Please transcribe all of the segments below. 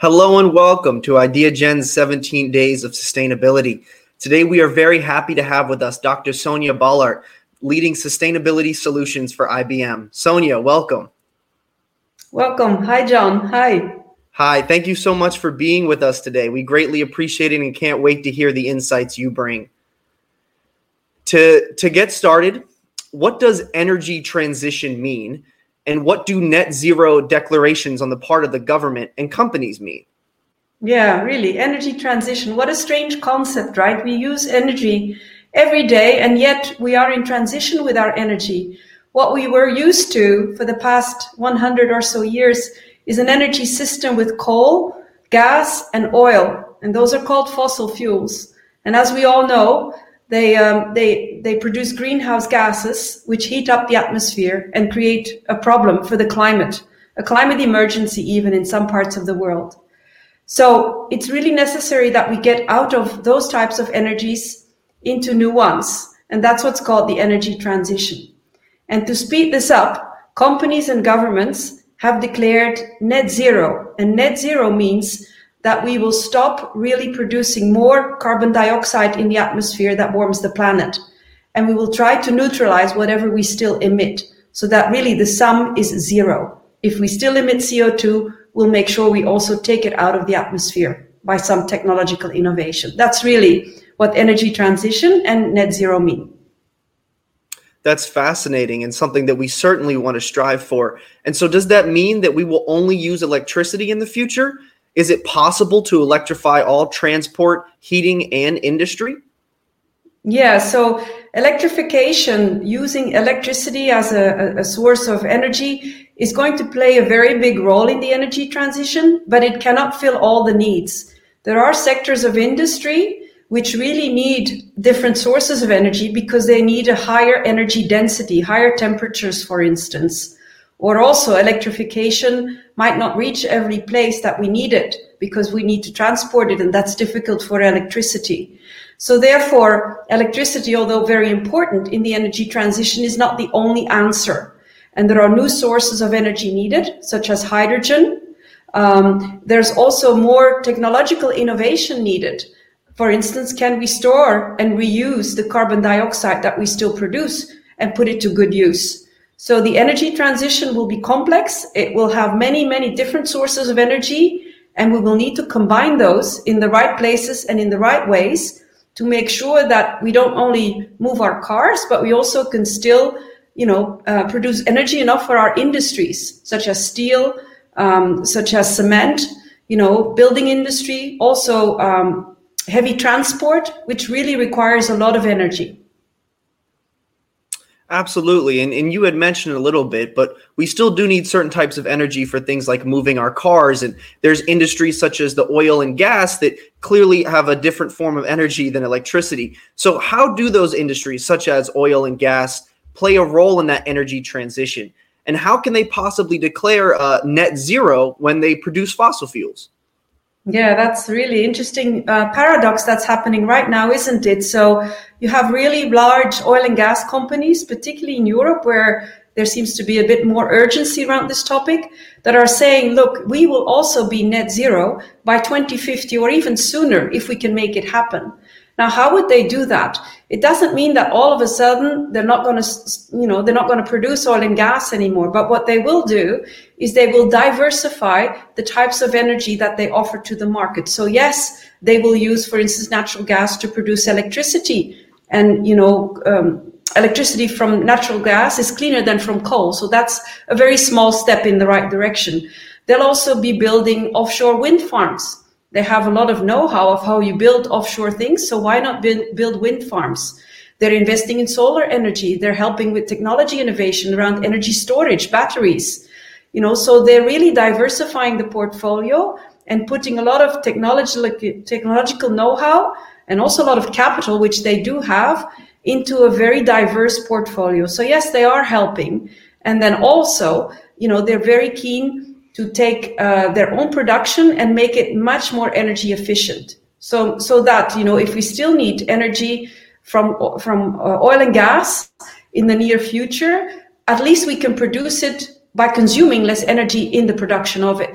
Hello and welcome to IdeaGen's 17 Days of Sustainability. Today we are very happy to have with us Dr. Sonia Ballart, leading sustainability solutions for IBM. Sonia, welcome. Welcome. Hi, John. Hi. Hi, thank you so much for being with us today. We greatly appreciate it and can't wait to hear the insights you bring. To get started, what does energy transition mean? And what do net zero declarations on the part of the government and companies mean? Yeah, really. Energy transition. What a strange concept, right? We use energy every day, and yet we are in transition with our energy. What we were used to for the past 100 or so years is an energy system with coal, gas, and oil. And those are called fossil fuels. And as we all know, they produce greenhouse gases, which heat up the atmosphere and create a problem for the climate, a climate emergency even in some parts of the world. So it's really necessary that we get out of those types of energies into new ones. And that's what's called the energy transition. And to speed this up, companies and governments have declared net zero. And net zero means that we will stop really producing more carbon dioxide in the atmosphere that warms the planet. And we will try to neutralize whatever we still emit, so that really the sum is zero. If we still emit CO2, we'll make sure we also take it out of the atmosphere by some technological innovation. That's really what energy transition and net zero mean. That's fascinating and something that we certainly want to strive for. And so does that mean that we will only use electricity in the future? Is it possible to electrify all transport, heating, and industry? Yeah, so electrification, using electricity as a source of energy, is going to play a very big role in the energy transition, but it cannot fill all the needs. There are sectors of industry which really need different sources of energy because they need a higher energy density, higher temperatures, for instance. Or also electrification might not reach every place that we need it because we need to transport it, and that's difficult for electricity. So therefore, electricity, although very important in the energy transition, is not the only answer. And there are new sources of energy needed, such as hydrogen. There's also more technological innovation needed. For instance, can we store and reuse the carbon dioxide that we still produce and put it to good use? So the energy transition will be complex. It will have many, many different sources of energy, and we will need to combine those in the right places and in the right ways to make sure that we don't only move our cars, but we also can still, produce energy enough for our industries, such as steel, such as cement, building industry, also heavy transport, which really requires a lot of energy. Absolutely. And you had mentioned a little bit, but we still do need certain types of energy for things like moving our cars. And there's industries such as the oil and gas that clearly have a different form of energy than electricity. So how do those industries such as oil and gas play a role in that energy transition? And how can they possibly declare net zero when they produce fossil fuels? Yeah, that's really interesting paradox that's happening right now, isn't it? So you have really large oil and gas companies, particularly in Europe, where there seems to be a bit more urgency around this topic, that are saying, look, we will also be net zero by 2050 or even sooner if we can make it happen. Now, how would they do that? It doesn't mean that all of a sudden they're not going to produce oil and gas anymore. But what they will do is they will diversify the types of energy that they offer to the market. So yes, they will use, for instance, natural gas to produce electricity. And, electricity from natural gas is cleaner than from coal. So that's a very small step in the right direction. They'll also be building offshore wind farms. They have a lot of know-how of how you build offshore things, so why not build wind farms? They're investing in solar energy. They're helping with technology innovation around energy storage, batteries. So they're really diversifying the portfolio and putting a lot of technological know-how and also a lot of capital, which they do have, into a very diverse portfolio. So yes, they are helping. And then also, they're very keen to take their own production and make it much more energy efficient. So that, if we still need energy from oil and gas in the near future, at least we can produce it by consuming less energy in the production of it.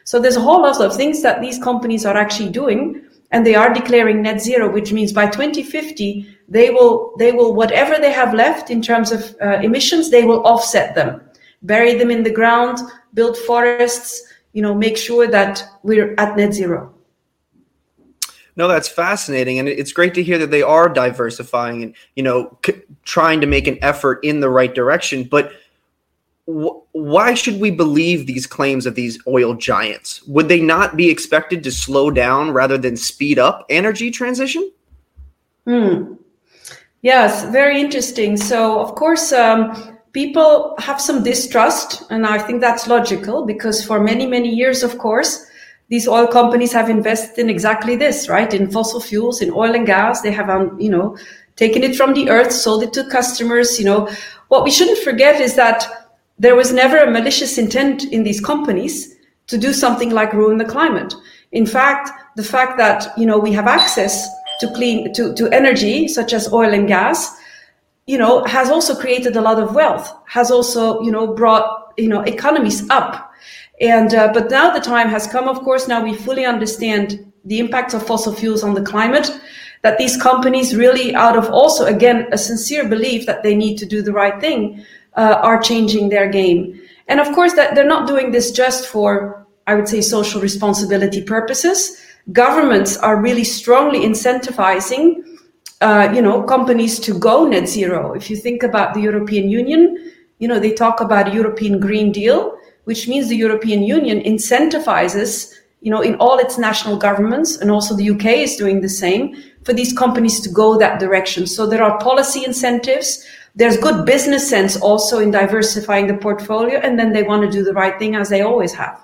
So there's a whole lot of things that these companies are actually doing, and they are declaring net zero, which means by 2050, they will whatever they have left in terms of emissions, they will offset them, bury them in the ground, build forests, make sure that we're at net zero. No, that's fascinating. And it's great to hear that they are diversifying and, trying to make an effort in the right direction. But why should we believe these claims of these oil giants? Would they not be expected to slow down rather than speed up energy transition? Yes, very interesting. So, of course, people have some distrust, and I think that's logical because for many, many years, of course, these oil companies have invested in exactly this, right? In fossil fuels, in oil and gas. They have, taken it from the earth, sold it to customers. What we shouldn't forget is that there was never a malicious intent in these companies to do something like ruin the climate. In fact, the fact that, we have access to energy, such as oil and gas, has also created a lot of wealth, has also, brought, economies up. And but now the time has come, of course, now we fully understand the impact of fossil fuels on the climate, that these companies really, out of also, again, a sincere belief that they need to do the right thing, are changing their game. And of course, that they're not doing this just for, I would say, social responsibility purposes. Governments are really strongly incentivizing, companies to go net zero. If you think about the European Union, they talk about a European Green Deal, which means the European Union incentivizes, in all its national governments, and also the UK is doing the same, for these companies to go that direction. So there are policy incentives. There's good business sense also in diversifying the portfolio, and then they want to do the right thing as they always have.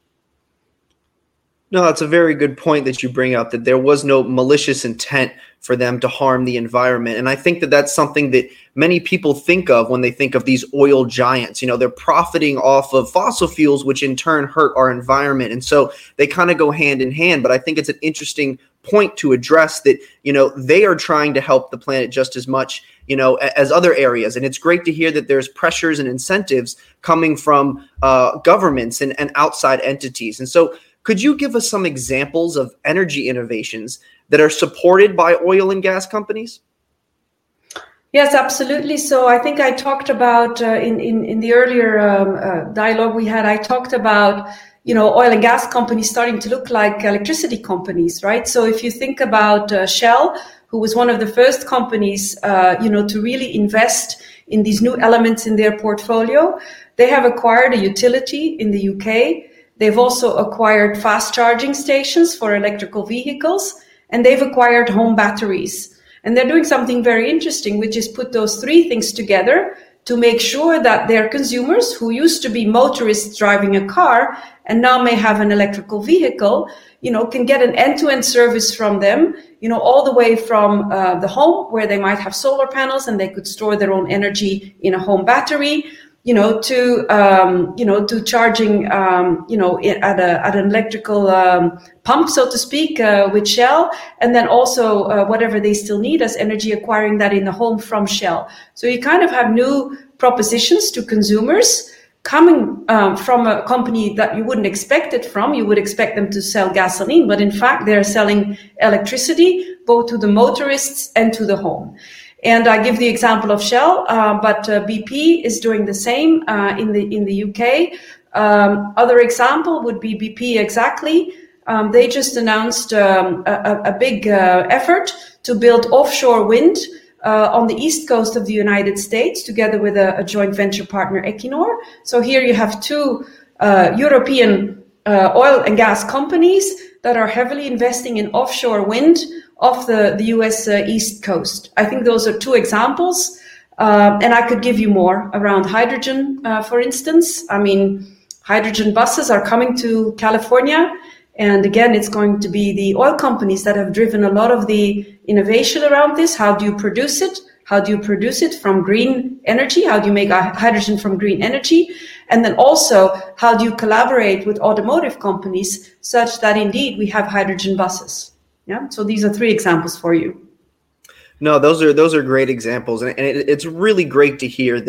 No, that's a very good point that you bring up, that there was no malicious intent for them to harm the environment. And I think that that's something that many people think of when they think of these oil giants. They're profiting off of fossil fuels, which in turn hurt our environment. And so they kind of go hand in hand. But I think it's an interesting point to address that, they are trying to help the planet just as much, as other areas. And it's great to hear that there's pressures and incentives coming from governments and outside entities. And so could you give us some examples of energy innovations that are supported by oil and gas companies? Yes, absolutely. So I think I talked about in the earlier dialogue we had, I talked about, oil and gas companies starting to look like electricity companies, right? So if you think about Shell, who was one of the first companies, to really invest in these new elements in their portfolio, they have acquired a utility in the UK. They've also acquired fast charging stations for electrical vehicles, and they've acquired home batteries. And they're doing something very interesting, which is put those three things together to make sure that their consumers who used to be motorists driving a car and now may have an electrical vehicle, can get an end-to-end service from them, all the way from the home where they might have solar panels and they could store their own energy in a home battery, to charging, at an electrical pump, so to speak, with Shell, and then also whatever they still need as energy, acquiring that in the home from Shell. So you kind of have new propositions to consumers coming from a company that you wouldn't expect it from. You would expect them to sell gasoline, but in fact, they're selling electricity both to the motorists and to the home. And I give the example of Shell, but BP is doing the same in the UK. Other example would be BP exactly. They just announced a big effort to build offshore wind on the east coast of the United States, together with a joint venture partner, Equinor. So here you have two European oil and gas companies that are heavily investing in offshore wind off the US East Coast. I think those are two examples. And I could give you more around hydrogen, for instance. I mean, hydrogen buses are coming to California. And again, it's going to be the oil companies that have driven a lot of the innovation around this. How do you produce it? How do you produce it from green energy? How do you make hydrogen from green energy? And then also, how do you collaborate with automotive companies such that indeed we have hydrogen buses? Yeah. So these are three examples for you. No, those are great examples. And it's really great to hear that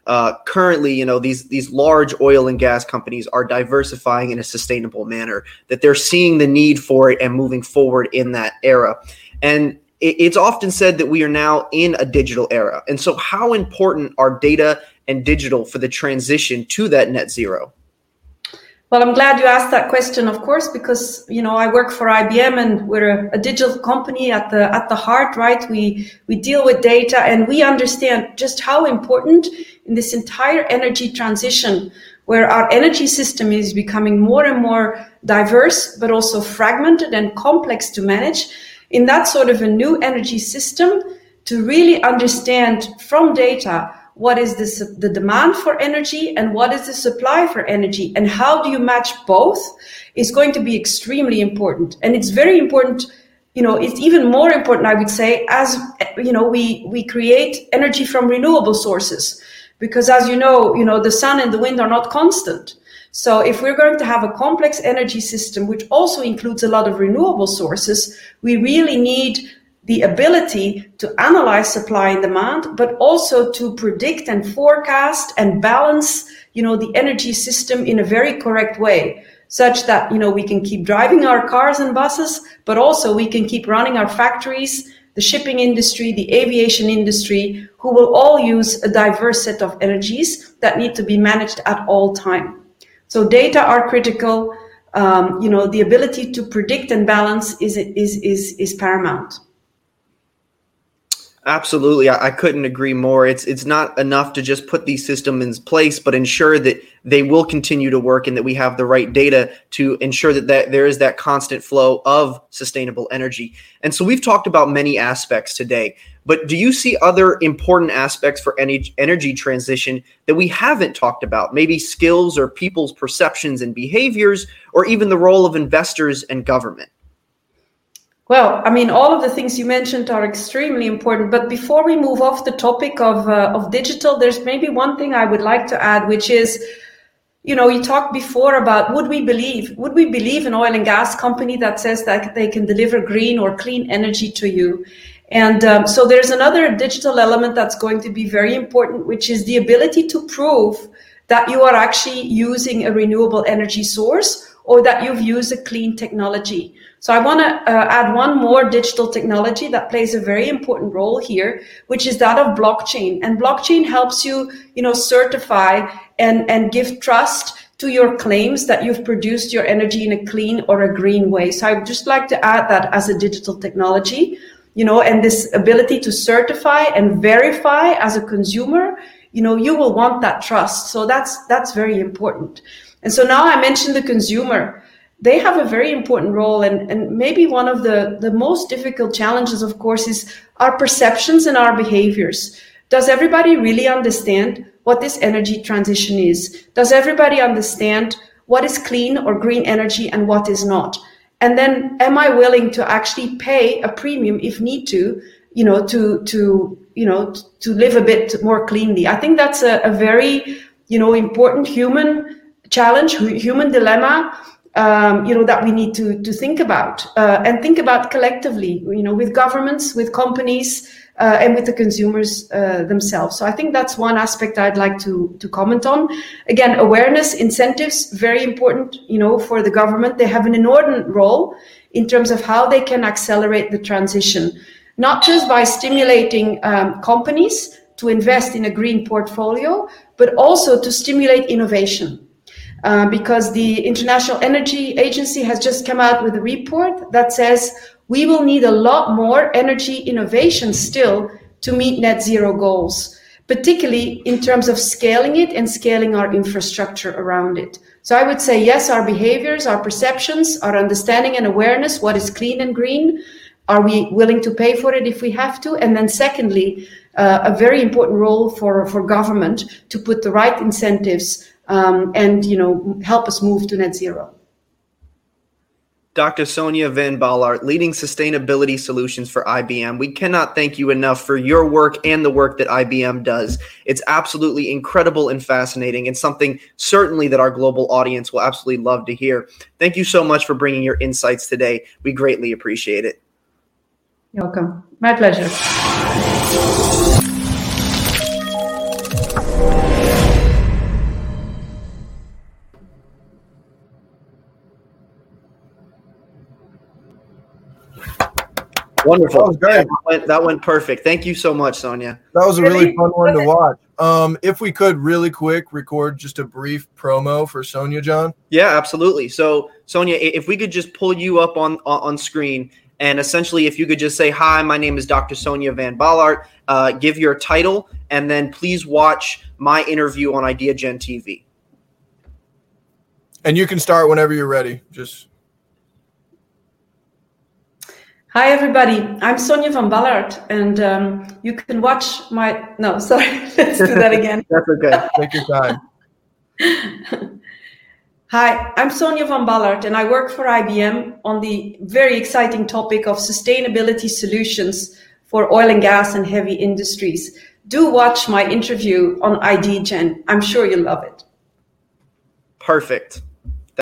currently, these large oil and gas companies are diversifying in a sustainable manner, that they're seeing the need for it and moving forward in that era. And it's often said that we are now in a digital era. And so how important are data and digital for the transition to that net zero? Well, I'm glad you asked that question, of course, because, I work for IBM and we're a digital company at the heart, right? We deal with data and we understand just how important in this entire energy transition, where our energy system is becoming more and more diverse, but also fragmented and complex to manage. In that sort of a new energy system, to really understand from data what is the demand for energy and what is the supply for energy, and how do you match both is going to be extremely important. And it's very important, it's even more important, I would say, as we create energy from renewable sources, because as the sun and the wind are not constant. So if we're going to have a complex energy system, which also includes a lot of renewable sources, we really need the ability to analyze supply and demand, but also to predict and forecast and balance, the energy system in a very correct way, such that, we can keep driving our cars and buses, but also we can keep running our factories, the shipping industry, the aviation industry, who will all use a diverse set of energies that need to be managed at all time. So data are critical. The ability to predict and balance is paramount. Absolutely. I couldn't agree more. It's not enough to just put these systems in place, but ensure that they will continue to work and that we have the right data to ensure that there is that constant flow of sustainable energy. And so we've talked about many aspects today, but do you see other important aspects for energy transition that we haven't talked about? Maybe skills or people's perceptions and behaviors, or even the role of investors and government? Well, all of the things you mentioned are extremely important. But before we move off the topic of digital, there's maybe one thing I would like to add, which is, you talked before about would we believe an oil and gas company that says that they can deliver green or clean energy to you? And so there's another digital element that's going to be very important, which is the ability to prove that you are actually using a renewable energy source or that you've used a clean technology. So I want to add one more digital technology that plays a very important role here, which is that of blockchain. And blockchain helps you, certify and give trust to your claims that you've produced your energy in a clean or a green way. So I would just like to add that as a digital technology, and this ability to certify and verify as a consumer, you will want that trust. So that's very important. And so now I mentioned the consumer. They have a very important role, and maybe one of the most difficult challenges, of course, is our perceptions and our behaviors. Does everybody really understand what this energy transition is? Does everybody understand what is clean or green energy and what is not? And then am I willing to actually pay a premium if need to, to live a bit more cleanly? I think that's a very, important human challenge, human dilemma, that we need to think about and think about collectively, with governments, with companies, and with the consumers themselves. So I think that's one aspect I'd like to comment on. Again, awareness, incentives, very important, for the government. They have an inordinate role in terms of how they can accelerate the transition, not just by stimulating companies to invest in a green portfolio, but also to stimulate innovation. Because the International Energy Agency has just come out with a report that says we will need a lot more energy innovation still to meet net zero goals, particularly in terms of scaling it and scaling our infrastructure around it. So I would say, yes, our behaviors, our perceptions, our understanding and awareness, what is clean and green, are we willing to pay for it if we have to? And then secondly, a very important role for government to put the right incentives and help us move to net zero. Dr. Sonja van Ballaert, leading sustainability solutions for IBM. We cannot thank you enough for your work and the work that IBM does. It's absolutely incredible and fascinating, and something certainly that our global audience will absolutely love to hear. Thank you so much for bringing your insights today. We greatly appreciate it. You're welcome. My pleasure. Wonderful. That was great. Yeah, that went perfect. Thank you so much, Sonia. That was a really fun one to watch. If we could really quick record just a brief promo for Sonia, John. Yeah, absolutely. So Sonia, if we could just pull you up on screen, and essentially if you could just say, hi, my name is Dr. Sonia Van Ballart, give your title, and then please watch my interview on IdeaGen TV. And you can start whenever you're ready. Hi, everybody. I'm Sonia Van Ballart, and you can watch my... No, sorry. Let's do that again. That's okay. Take your time. Hi, I'm Sonia Van Ballart, and I work for IBM on the very exciting topic of sustainability solutions for oil and gas and heavy industries. Do watch my interview on IdeaGen. I'm sure you'll love it. Perfect.